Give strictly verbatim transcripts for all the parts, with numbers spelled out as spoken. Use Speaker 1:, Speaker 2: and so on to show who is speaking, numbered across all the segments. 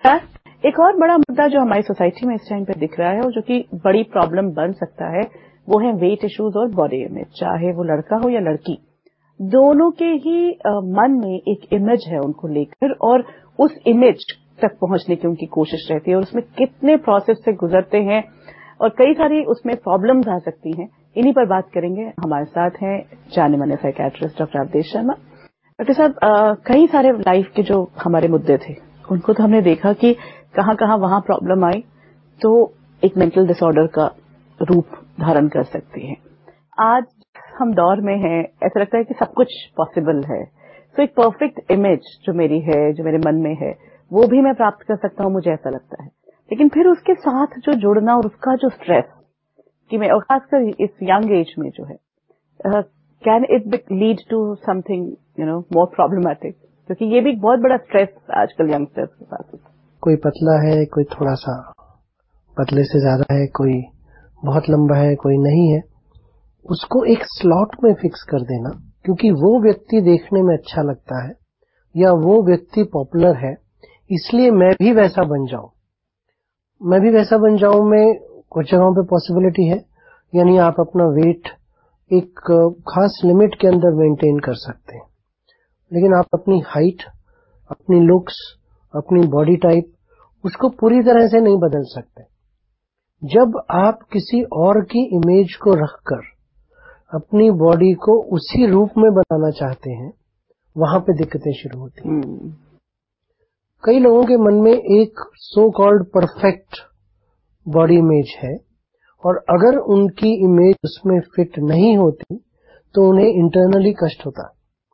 Speaker 1: एक और बड़ा मुद्दा जो हमारी सोसाइटी में इस टाइम पे दिख रहा है और जो कि बड़ी प्रॉब्लम बन सकता है वो है वेट इश्यूज और बॉडी इमेज, चाहे वो लड़का हो या लड़की, दोनों के ही आ, मन में एक इमेज है उनको लेकर और उस इमेज तक पहुंचने की उनकी कोशिश रहती है और उसमें कितने प्रोसेस से गुजरते हैं और कई सारी उसमें प्रॉब्लम्स आ सकती हैं। इन्हीं पर बात करेंगे। हमारे साथ हैं जाने माने psychiatrist doctor Avdhesh Sharma. Doctor साहब, कई सारे लाइफ के जो हमारे मुद्दे थे उनको तो हमने देखा कि कहां कहां वहां प्रॉब्लम आई तो एक मेंटल डिसऑर्डर का रूप धारण कर सकती है। आज हम दौर में हैं, ऐसा लगता है कि सब कुछ पॉसिबल है। तो एक परफेक्ट इमेज जो मेरी है, जो मेरे मन में है, वो भी मैं प्राप्त कर सकता हूं, मुझे ऐसा लगता है। लेकिन फिर उसके साथ जो जुड़ना और उसका जो स्ट्रेस कि मैं, और खासकर इस यंग एज में जो है, can it lead to something you know more problematic, क्योंकि ये भी एक बहुत बड़ा स्ट्रेस आजकल यंगस्टर्स के साथ होता है।
Speaker 2: कोई पतला है, कोई थोड़ा सा पतले से ज्यादा है, कोई बहुत लंबा है, कोई नहीं है, उसको एक स्लॉट में फिक्स कर देना क्योंकि वो व्यक्ति देखने में अच्छा लगता है या वो व्यक्ति पॉपुलर है इसलिए मैं भी वैसा बन जाऊं मैं भी वैसा बन जाऊं में कुछ जगहों पे पॉसिबिलिटी है। यानी आप अपना वेट एक खास लिमिट के अंदर मेंटेन कर सकते हैं, लेकिन आप अपनी हाइट, अपनी लुक्स, अपनी बॉडी टाइप उसको पूरी तरह से नहीं बदल सकते। जब आप किसी और की इमेज को रखकर अपनी बॉडी को उसी रूप में बनाना चाहते हैं, वहां पे दिक्कतें शुरू होती हैं। hmm. कई लोगों के मन में एक so called perfect body image है और अगर उनकी इमेज उसमें फिट नहीं होती तो उन्हें इंटरनली कष्ट होता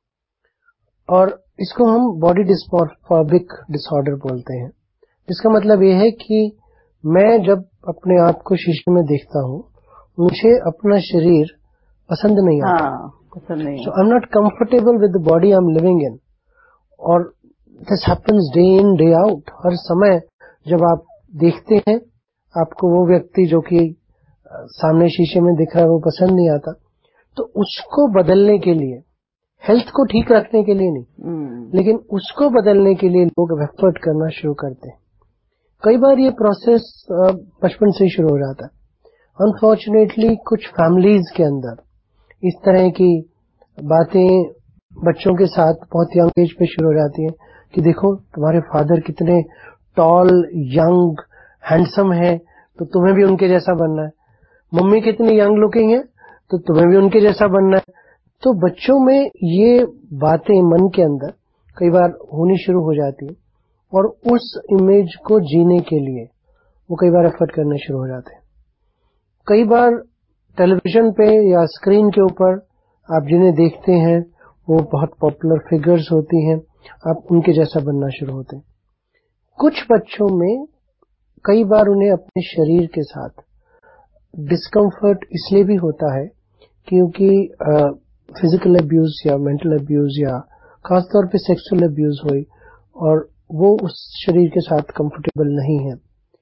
Speaker 2: और इसको हम बॉडी डिस्मॉर्फिक डिसऑर्डर बोलते हैं। इसका मतलब यह है कि मैं जब अपने आप को शीशे में देखता हूं मुझे अपना शरीर पसंद नहीं आता।
Speaker 1: हाँ, पसंद नहीं।
Speaker 2: So I am not comfortable with the body I am living in. और this happens day in day out. हर समय जब आप देखते हैं आपको वो व्यक्ति जो कि सामने शीशे में दिख रहा है वो पसंद नहीं आता, तो उसको बदलने के लिए, हेल्थ को ठीक रखने के लिए नहीं, hmm. लेकिन उसको बदलने के लिए लोग एफर्ट करना शुरू करते हैं। कई बार ये प्रोसेस बचपन से ही शुरू हो जाता है। अनफॉर्चुनेटली कुछ फैमिलीज के अंदर इस तरह की बातें बच्चों के साथ बहुत यंग एज पे शुरू हो जाती हैं कि देखो तुम्हारे फादर कितने टॉल, यंग, हैंडसम है तो तुम्हें भी उनके जैसा बनना है। मम्मी कितनी यंग लुकिंग है तो तुम्हें भी उनके जैसा बनना है। तो बच्चों में ये बातें मन के अंदर कई बार होनी शुरू हो जाती है और उस इमेज को जीने के लिए वो कई बार एफर्ट करने शुरू हो जाते हैं। कई बार टेलीविजन पे या स्क्रीन के ऊपर आप जिन्हें देखते हैं वो बहुत पॉपुलर फिगर्स होती हैं, आप उनके जैसा बनना शुरू होते हैं। कुछ बच्चों में कई बार उन्हें अपने शरीर के साथ डिस्कम्फर्ट इसलिए भी होता है क्योंकि फिजिकल अब्यूज या मेंटल अब्यूज या खासतौर पे सेक्सुअल अब्यूज हुई और वो उस शरीर के साथ कंफर्टेबल नहीं है।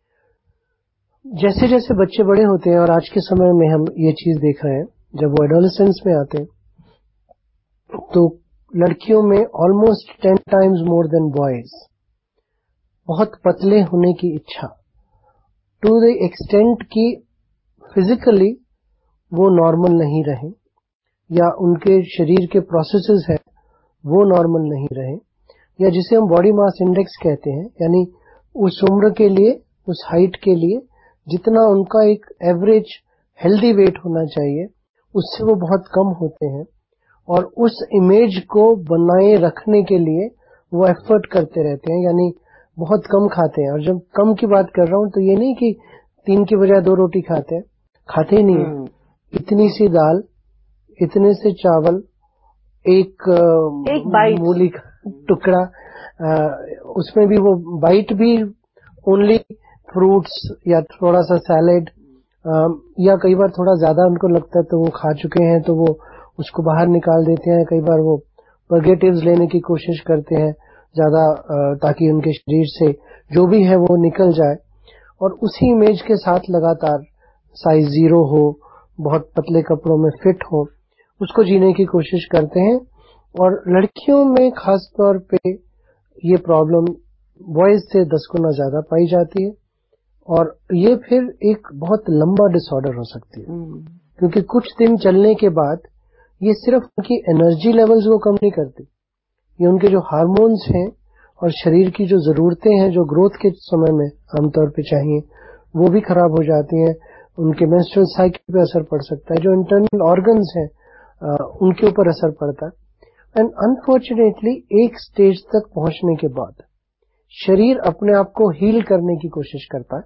Speaker 2: जैसे जैसे बच्चे बड़े होते हैं और आज के समय में हम ये चीज देख रहे हैं, जब वो एडोलेसेंस में आते हैं तो लड़कियों में almost ten times more than boys बहुत पतले होने की इच्छा, टू द एक्सटेंट कि फिजिकली वो नॉर्मल नहीं रहे या उनके शरीर के प्रोसेसेस है वो नॉर्मल नहीं रहे, या जिसे हम बॉडी मास इंडेक्स कहते हैं, यानी उस उम्र के लिए, उस हाइट के लिए जितना उनका एक एवरेज हेल्दी वेट होना चाहिए उससे वो बहुत कम होते हैं और उस इमेज को बनाए रखने के लिए वो एफर्ट करते रहते हैं, यानी बहुत कम खाते हैं। और जब कम की बात कर रहा हूं तो ये नहीं कि तीन की बजाय दो रोटी खाते हैं, खाते ही नहीं है। hmm. इतनी सी दाल, इतने से चावल, एक,
Speaker 1: एक बाइट
Speaker 2: मूली का टुकड़ा, उसमें भी वो बाइट भी ओनली फ्रूट्स या थोड़ा सा सैलेड, या कई बार थोड़ा ज्यादा उनको लगता है तो वो खा चुके हैं तो वो उसको बाहर निकाल देते हैं। कई बार वो पर्गेटिव्स लेने की कोशिश करते हैं ज्यादा, ताकि उनके शरीर से जो भी है वो निकल जाए और उसी इमेज के साथ लगातार साइज जीरो हो, बहुत पतले कपड़ों में फिट हो, उसको जीने की कोशिश करते हैं। और लड़कियों में खास तौर पे ये प्रॉब्लम बॉयज से दस गुना ज्यादा पाई जाती है और ये फिर एक बहुत लंबा डिसऑर्डर हो सकती है क्योंकि कुछ दिन चलने के बाद ये सिर्फ उनकी एनर्जी लेवल्स को कम नहीं करती, ये उनके जो हार्मोन्स हैं और शरीर की जो जरूरतें हैं जो ग्रोथ के समय में आमतौर पे चाहिए वो भी खराब हो जाती हैं। उनके मेंस्ट्रुअल साइकिल पे असर पड़ सकता है, जो इंटरनल ऑर्गन्स हैं उनके ऊपर असर पड़ता है। एंड अनफॉर्चुनेटली एक स्टेज तक पहुंचने के बाद शरीर अपने आप को हील करने की कोशिश करता है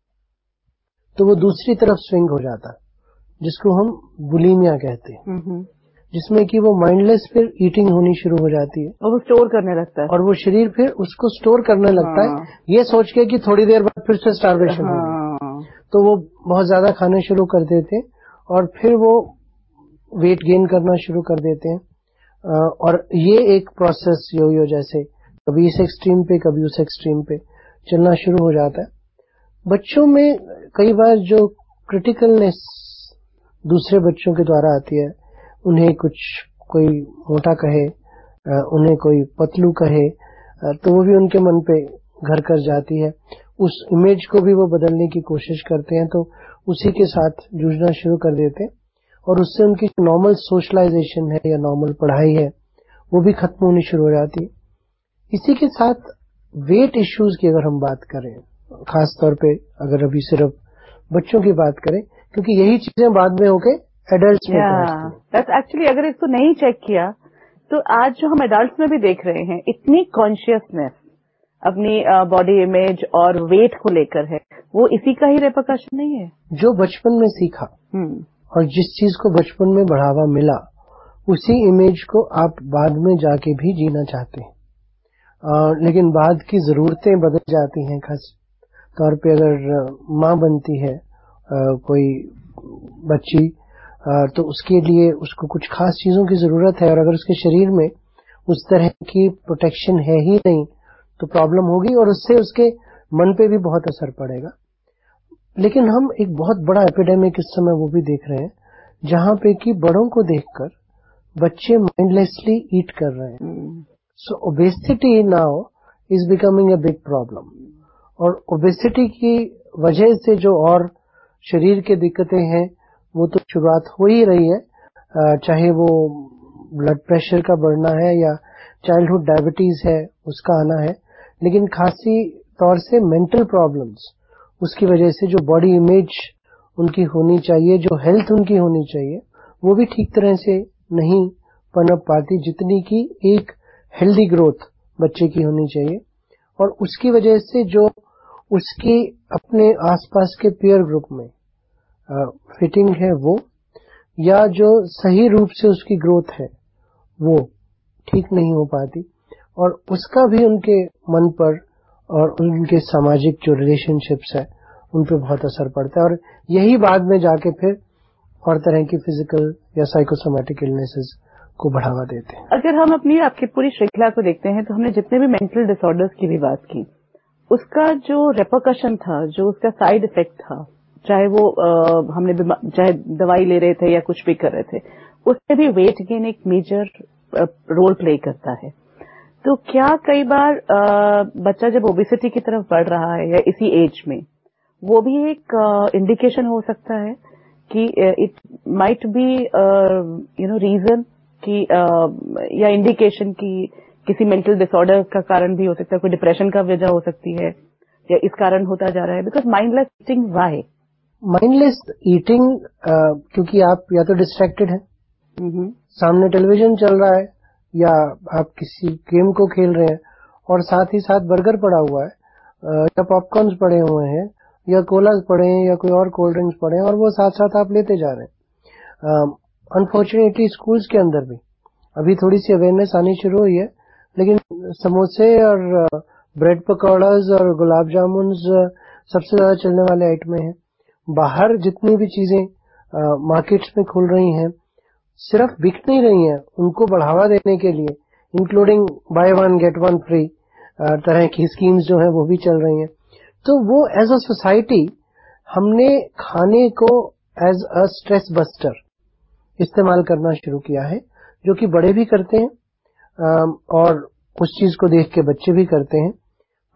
Speaker 2: तो वो दूसरी तरफ स्विंग हो जाता है, जिसको हम बुलिमिया कहते हैं, जिसमें कि वो माइंडलेस फिर ईटिंग होनी शुरू हो जाती है
Speaker 1: और वो स्टोर करने लगता है
Speaker 2: और वो शरीर फिर उसको स्टोर करने लगता
Speaker 1: हाँ।
Speaker 2: है ये सोच के कि थोड़ी देर बाद फिर से स्टार्वेशन
Speaker 1: हाँ।
Speaker 2: होगी, तो वो बहुत ज्यादा खाने शुरू कर देते हैं और फिर वो वेट गेन करना शुरू कर देते हैं। और ये एक प्रोसेस यो यो जैसे कभी इस एक्सट्रीम पे कभी उस एक्सट्रीम पे चलना शुरू हो जाता है। बच्चों में कई बार जो क्रिटिकलनेस दूसरे बच्चों के द्वारा आती है, उन्हें कुछ कोई मोटा कहे, उन्हें कोई पतलू कहे, तो वो भी उनके मन पे घर कर जाती है। उस इमेज को भी वो बदलने की कोशिश करते हैं तो उसी के साथ जूझना शुरू कर देते हैं और उससे उनकी नॉर्मल सोशलाइजेशन है या नॉर्मल पढ़ाई है वो भी खत्म होनी शुरू हो जाती है। इसी के साथ वेट इश्यूज की अगर हम बात करें, खास तौर पे अगर अभी सिर्फ बच्चों की बात करें, क्योंकि यही चीजें बाद में होके एडल्ट्स में पहुंचती हैं।
Speaker 1: दैट्स एक्चुअली अगर इसको नहीं चेक किया तो आज जो हम एडल्ट्स में भी देख रहे हैं इतनी कॉन्शियसनेस अपनी बॉडी इमेज और वेट को लेकर है, वो इसी का ही रेपरकशन नहीं है
Speaker 2: जो बचपन में सीखा और जिस चीज को बचपन में बढ़ावा मिला उसी इमेज को आप बाद में जाके भी जीना चाहते हैं। आ, लेकिन बाद की जरूरतें बदल जाती हैं। खास तौर पे अगर माँ बनती है आ, कोई बच्ची आ, तो उसके लिए उसको कुछ खास चीजों की जरूरत है और अगर उसके शरीर में उस तरह की प्रोटेक्शन है ही नहीं तो प्रॉब्लम होगी और उससे उसके मन पे भी बहुत असर पड़ेगा। लेकिन हम एक बहुत बड़ा एपिडेमिक इस समय वो भी देख रहे हैं जहां पे कि बड़ों को देखकर बच्चे माइंडलेसली ईट कर रहे हैं। So obesity now is becoming a big problem और ओबेसिटी की वजह से जो और शरीर की दिक्कतें हैं वो तो शुरुआत हो ही रही है, चाहे वो ब्लड प्रेशर का बढ़ना है या चाइल्डहुड डायबिटीज है उसका आना है, लेकिन खासी तौर से मेंटल प्रॉब्लम्स उसकी वजह से जो बॉडी इमेज उनकी होनी चाहिए, जो हेल्थ उनकी होनी चाहिए वो भी ठीक तरह से नहीं पनप पाती जितनी की एक हेल्दी ग्रोथ बच्चे की होनी चाहिए। और उसकी वजह से जो उसकी अपने आसपास के पीयर ग्रुप में फिटिंग है वो या जो सही रूप से उसकी ग्रोथ है वो ठीक नहीं हो पाती और उसका भी उनके मन पर और उनके सामाजिक जो रिलेशनशिप्स है उन पर बहुत असर पड़ता है और यही बाद में जाके फिर और तरह की फिजिकल या साइकोसोमैटिक इलनेसेस को बढ़ावा देते हैं।
Speaker 1: अगर हम अपनी आपकी पूरी श्रृंखला को देखते हैं तो हमने जितने भी मेंटल डिसऑर्डर्स की भी बात की, उसका जो रेपरकशन था, जो उसका साइड इफेक्ट था, चाहे वो आ, हमने चाहे दवाई ले रहे थे या कुछ भी कर रहे थे, उसमें भी वेट गेन एक मेजर रोल प्ले करता है। तो क्या कई बार आ, बच्चा जब ओबेसिटी की तरफ बढ़ रहा है या इसी एज में, वो भी एक इंडिकेशन हो सकता है कि it might be you know reason कि uh, या इंडिकेशन कि किसी मेंटल डिसऑर्डर का कारण भी हो सकता है, कोई डिप्रेशन का वजह हो सकती है या इस कारण होता जा रहा है। Because mindless eating why
Speaker 2: mindless eating क्योंकि आप या तो डिस्ट्रैक्टेड हैं, mm-hmm. सामने टेलीविजन चल रहा है या आप किसी गेम को खेल रहे हैं और साथ ही साथ बर्गर पड़ा हुआ है या पॉपकॉर्न्स पड़े हुए हैं या कोलास पड़े हैं या कोई और कोल्ड ड्रिंक्स पड़े हैं और वो साथ साथ आप लेते जा रहे हैं। अनफॉर्चुनेटली स्कूल्स के अंदर भी अभी थोड़ी सी अवेयरनेस आनी शुरू हुई है, लेकिन समोसे और ब्रेड पकौड़ाज और गुलाब जामुन सबसे ज्यादा चलने वाले आइटम हैं। बाहर जितनी भी चीजें मार्केट्स में खुल रही हैं सिर्फ बिक नहीं रही हैं, उनको बढ़ावा देने के लिए including buy one get one free तरह की स्कीम्स जो हैं वो भी चल रही हैं। तो वो एज अ सोसाइटी हमने खाने को एज अ स्ट्रेस बस्टर इस्तेमाल करना शुरू किया है, जो कि बड़े भी करते हैं और उस चीज को देख के बच्चे भी करते हैं।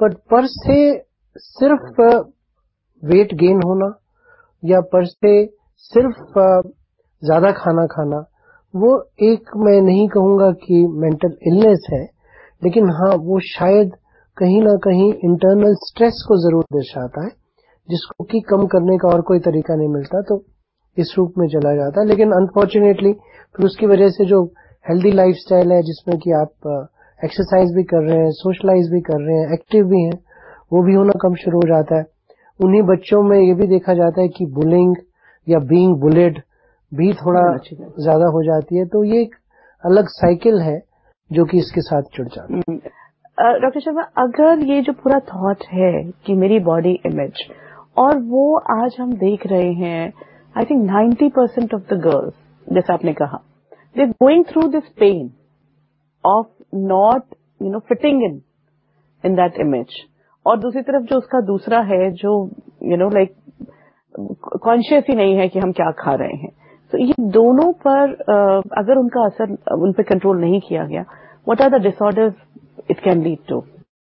Speaker 2: पर पर से सिर्फ वेट गेन होना या पर से सिर्फ ज्यादा खाना खाना, वो एक मैं नहीं कहूंगा कि मेंटल इलनेस है, लेकिन हाँ वो शायद कहीं ना कहीं इंटरनल स्ट्रेस को जरूर दर्शाता है, जिसको कि कम करने का और कोई तरीका नहीं मिलता तो इस रूप में चला जाता है। लेकिन अनफॉर्चुनेटली फिर उसकी वजह से जो हेल्दी लाइफस्टाइल है, जिसमें कि आप एक्सरसाइज भी कर रहे हैं, सोशलाइज भी कर रहे हैं, एक्टिव भी हैं, वो भी होना कम शुरू हो जाता है। उन्हीं बच्चों में ये भी देखा जाता है कि बुलिंग या बीइंग बुलेड भी थोड़ा ज्यादा हो जाती है। तो ये एक अलग साइकिल है जो कि इसके साथ जुड़ जाता है।
Speaker 1: डॉक्टर शर्मा, अगर ये जो पूरा थॉट है कि मेरी बॉडी इमेज, और वो आज हम देख रहे हैं, I think ninety percent of the girls, जैसा आपने कहा, they going through this pain of not you know fitting in in that image, और दूसरी तरफ जो उसका दूसरा है जो यू नो लाइक कॉन्शियस ही नहीं है कि हम क्या खा रहे हैं। तो ये दोनों पर uh, अगर उनका असर उन पर कंट्रोल नहीं किया गया, what are the disorders it can lead to?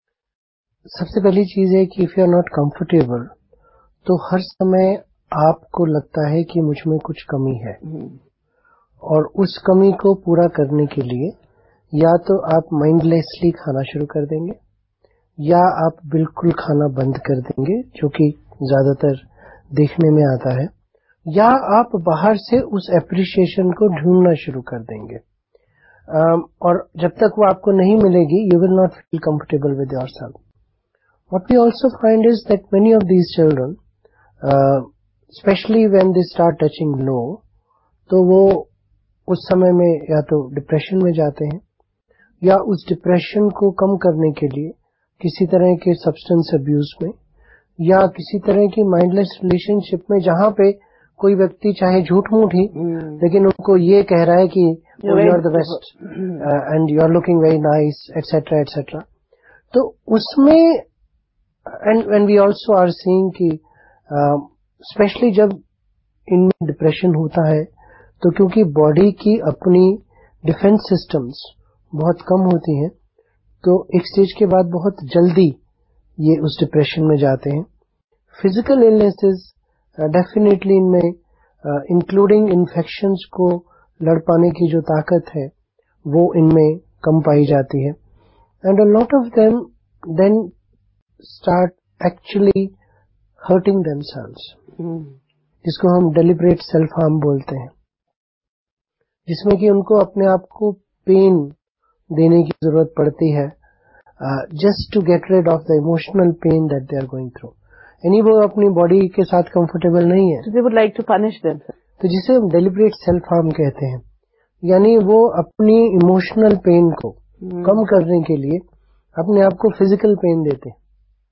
Speaker 2: सबसे पहली चीज है कि if you are not comfortable, तो हर समय आपको लगता है कि मुझ में कुछ कमी है, और उस कमी को पूरा करने के लिए या तो आप माइंडलेसली खाना शुरू कर देंगे या आप बिल्कुल खाना बंद कर देंगे, जो कि ज्यादातर देखने में आता है, या आप बाहर से उस एप्रिसिएशन को ढूंढना शुरू कर देंगे। um, और जब तक वो आपको नहीं मिलेगी, you will not feel comfortable with yourself. What we also find is that many of these children, specially when they start touching low, तो वो उस समय में या तो डिप्रेशन में जाते हैं, या उस डिप्रेशन को कम करने के लिए किसी तरह के सब्सटेंस अब्यूज में या किसी तरह की माइंडलेस रिलेशनशिप में, जहां पे कोई व्यक्ति चाहे झूठ मूठ ही लेकिन उनको ये कह रहा है कि you are the best and you are looking very nice etcetera etcetera, तो उसमें and and we also are seeing कि स्पेशली जब इनमें डिप्रेशन होता है, तो क्योंकि बॉडी की अपनी डिफेंस सिस्टम्स बहुत कम होती हैं, तो एक स्टेज के बाद बहुत जल्दी ये उस डिप्रेशन में जाते हैं। फिजिकल इलनेसेस डेफिनेटली इनमें इंक्लूडिंग इन्फेक्शंस को लड़ पाने की जो ताकत है वो इनमें कम पाई जाती है, and a lot of them then start actually hurting themselves, जिसको हम डेलिब्रेट सेल्फ हार्म बोलते हैं, जिसमें कि उनको अपने आप को पेन देने की जरूरत पड़ती है just to get rid of the emotional pain that they are going through. यानी वो अपनी बॉडी के साथ कंफर्टेबल नहीं है,
Speaker 1: they would like to punish themself,
Speaker 2: तो जिसे हम डेलिब्रेट सेल्फ हार्म कहते हैं। यानी वो अपनी इमोशनल पेन को hmm. कम करने के लिए अपने आप को फिजिकल पेन देते हैं।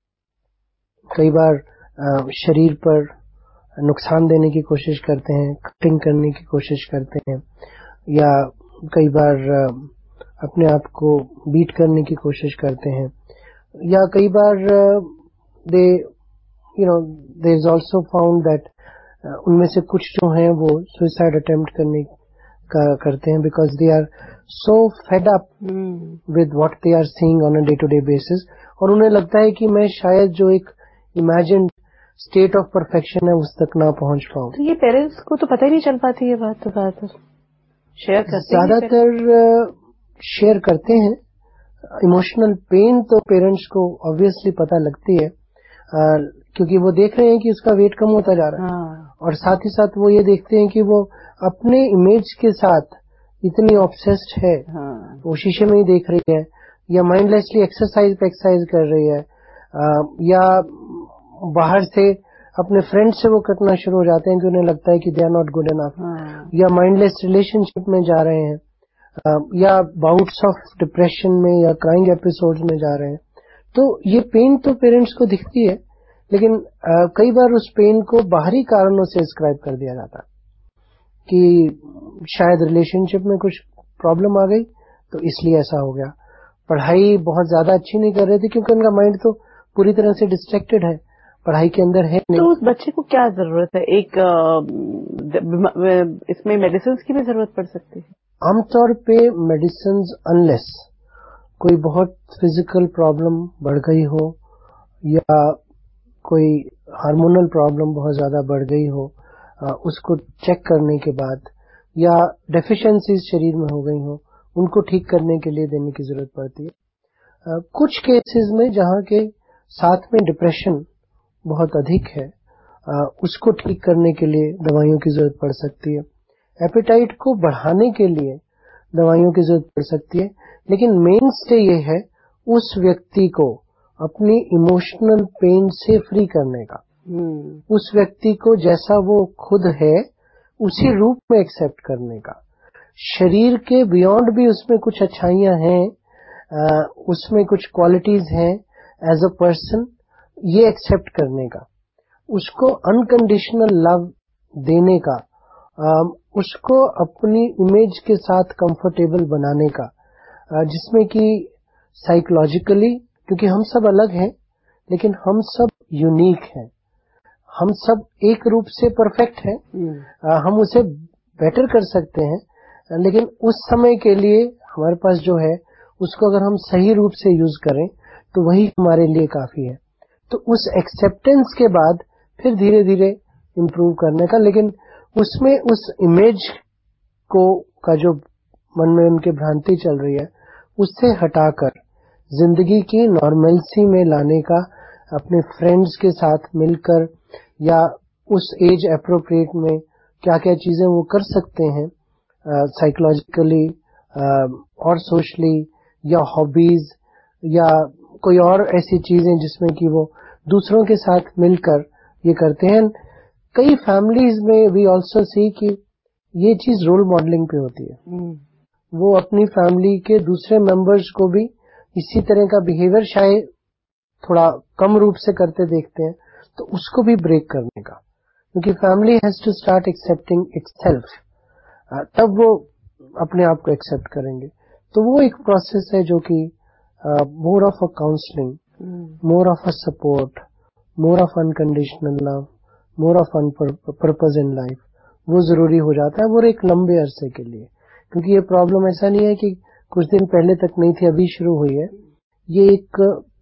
Speaker 2: कई बार आ, शरीर पर नुकसान देने की कोशिश करते हैं, कटिंग करने की कोशिश करते हैं, या कई बार आ, अपने आप को बीट करने की कोशिश करते हैं, या कई बार they you know there is also found that उनमें से कुछ जो हैं वो सुसाइड अटेम्प्ट करने का करते हैं, because they are so fed up with what they are seeing on a day to day basis, और उन्हें लगता है कि मैं शायद जो एक इमेजिन्ड स्टेट ऑफ परफेक्शन है उस तक ना पहुंच पाऊं।
Speaker 1: तो ये पेरेंट्स को तो पता ही नहीं चल पाती है बात, तो ज्यादातर शेयर करते हैं,
Speaker 2: ज्यादातर शेयर करते हैं। इमोशनल पेन तो पेरेंट्स को ऑब्वियसली पता लगती है, आ, क्योंकि वो देख रहे हैं कि उसका वेट कम होता जा रहा है, हाँ। और साथ ही साथ वो ये देखते हैं कि वो अपने इमेज के साथ इतनी ऑब्सेस्ड है, हाँ। वो शीशे में ही देख रही है, या माइंडलेसली एक्सरसाइज पे एक्सरसाइज कर रही है, आ, या बाहर से अपने फ्रेंड से वो कटना शुरू हो जाते हैं कि उन्हें लगता है कि they are not good enough, या माइंडलेस रिलेशनशिप में जा रहे हैं, आ, या बाउट्स ऑफ डिप्रेशन में या क्राइंग एपिसोड्स में जा रहे हैं। तो ये पेन तो पेरेंट्स को दिखती है, लेकिन आ, कई बार उस पेन को बाहरी कारणों से डिस्क्राइब कर दिया जाता है कि शायद रिलेशनशिप में कुछ प्रॉब्लम आ गई तो इसलिए ऐसा हो गया, पढ़ाई बहुत ज्यादा अच्छी नहीं कर रहे थे क्योंकि उनका माइंड तो पूरी तरह से डिस्ट्रैक्टेड है, पढ़ाई के अंदर है नहीं।
Speaker 1: तो उस बच्चे को क्या जरूरत है? एक इसमें मेडिसिन की भी जरूरत पड़ सकती है
Speaker 2: आमतौर पे। मेडिसिन अनलेस कोई बहुत फिजिकल प्रॉब्लम बढ़ गई हो या कोई हार्मोनल प्रॉब्लम बहुत ज्यादा बढ़ गई हो, उसको चेक करने के बाद, या डेफिशिएंसीज शरीर में हो गई हो, उनको ठीक करने के लिए देने की जरूरत पड़ती है। कुछ केसेस में जहां के साथ में डिप्रेशन बहुत अधिक है, उसको ठीक करने के लिए दवाइयों की जरूरत पड़ सकती है। एपेटाइट को बढ़ाने के लिए दवाइयों की जरूरत पड़ सकती है, लेकिन मेन स्टे ये है उस व्यक्ति को अपनी इमोशनल पेन से फ्री करने का, hmm. उस व्यक्ति को जैसा वो खुद है उसी रूप में एक्सेप्ट करने का। शरीर के बियॉन्ड भी उसमें कुछ अच्छाइयां हैं, आ, उसमें कुछ क्वालिटीज हैं एज अ पर्सन, ये एक्सेप्ट करने का, उसको अनकंडीशनल लव देने का, आ, उसको अपनी इमेज के साथ कंफर्टेबल बनाने का, आ, जिसमें कि साइकोलॉजिकली, क्योंकि हम सब अलग हैं लेकिन हम सब यूनिक हैं, हम सब एक रूप से परफेक्ट हैं, आ, हम उसे बेटर कर सकते हैं, लेकिन उस समय के लिए हमारे पास जो है उसको अगर हम सही रूप से यूज करें तो वही हमारे लिए काफी है। तो उस एक्सेप्टेंस के बाद फिर धीरे धीरे इम्प्रूव करने का, लेकिन उसमें उस इमेज को का जो मन में उनकी भ्रांति चल रही है उससे हटाकर जिंदगी की नॉर्मलसी में लाने का, अपने फ्रेंड्स के साथ मिलकर या उस एज एप्रोप्रिएट में क्या क्या चीजें वो कर सकते हैं साइकोलॉजिकली और सोशली, या हॉबीज या कोई और ऐसी चीजें जिसमें कि वो दूसरों के साथ मिलकर ये करते हैं। कई फैमिलीज में वी ऑल्सो सी कि ये चीज रोल मॉडलिंग पे होती है, hmm. वो अपनी फैमिली के दूसरे मेंबर्स को भी इसी तरह का बिहेवियर शायद थोड़ा कम रूप से करते देखते हैं, तो उसको भी ब्रेक करने का, क्योंकि family has to start accepting itself, तब वो अपने आप को एक्सेप्ट करेंगे। तो वो एक प्रोसेस है जो कि more of a counselling, more of a support, more of unconditional love, more of purpose in life, वो जरूरी हो जाता है, वो एक लंबे अरसे के लिए। क्योंकि ये प्रॉब्लम ऐसा नहीं है कि कुछ दिन पहले तक नहीं थी अभी शुरू हुई है, ये एक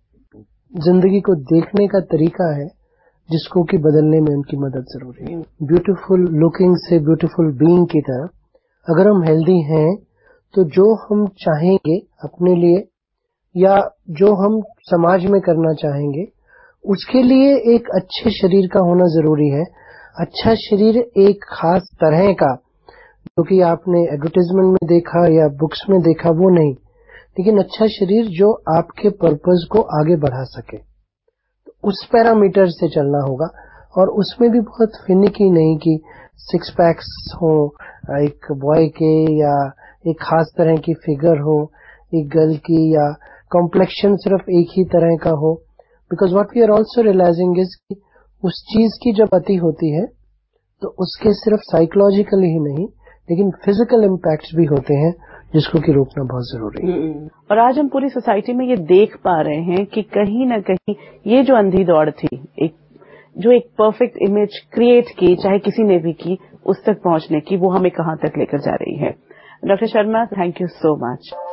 Speaker 2: जिंदगी को देखने का तरीका है जिसको कि बदलने में उनकी मदद जरूरी है। ब्यूटीफुल लुकिंग से ब्यूटीफुल बीइंग की तरह अगर हम हेल्दी हैं तो जो हम चाहेंगे अपने लिए या जो हम समाज में करना चाहेंगे उसके लिए एक अच्छे शरीर का होना जरूरी है। अच्छा शरीर एक खास तरह का जो कि आपने एडवर्टाइजमेंट में देखा या बुक्स में देखा वो नहीं, लेकिन अच्छा शरीर जो आपके पर्पस को आगे बढ़ा सके, तो उस पैरामीटर से चलना होगा। और उसमें भी बहुत फिनिकी नहीं कि सिक्स पैक्स हो एक बॉय के, या एक खास तरह की फिगर हो एक गर्ल की, या कॉम्प्लेक्शन सिर्फ एक ही तरह का हो। Because what we are also realising is कि उस चीज की जब अति होती है तो उसके सिर्फ साइकोलॉजिकली ही नहीं लेकिन फिजिकल इम्पैक्ट्स भी होते हैं जिसको कि रोकना बहुत जरूरी है।
Speaker 1: और आज हम पूरी सोसाइटी में ये देख पा रहे हैं कि कहीं ना कहीं ये जो अंधी दौड़ थी, एक जो एक परफेक्ट इमेज क्रिएट की, चाहे किसी ने भी की, उस तक पहुंचने की, वो हमें कहां तक लेकर जा रही है। Doctor Sharma, thank you so much.